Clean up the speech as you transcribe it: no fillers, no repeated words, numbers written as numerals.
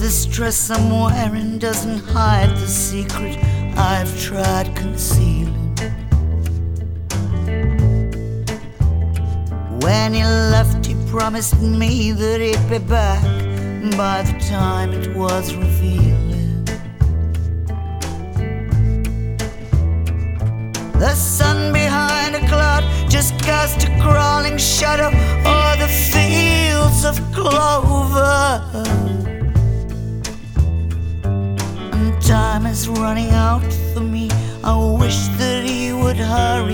this dress I'm wearing doesn't hide the secret I've tried concealing. When he left, he promised me that he'd be back by the time it was revealing. The sun behind a cloud just cast a crawling shadow o'er the fields of clover, and time is running out for me. I wish that he would hurry.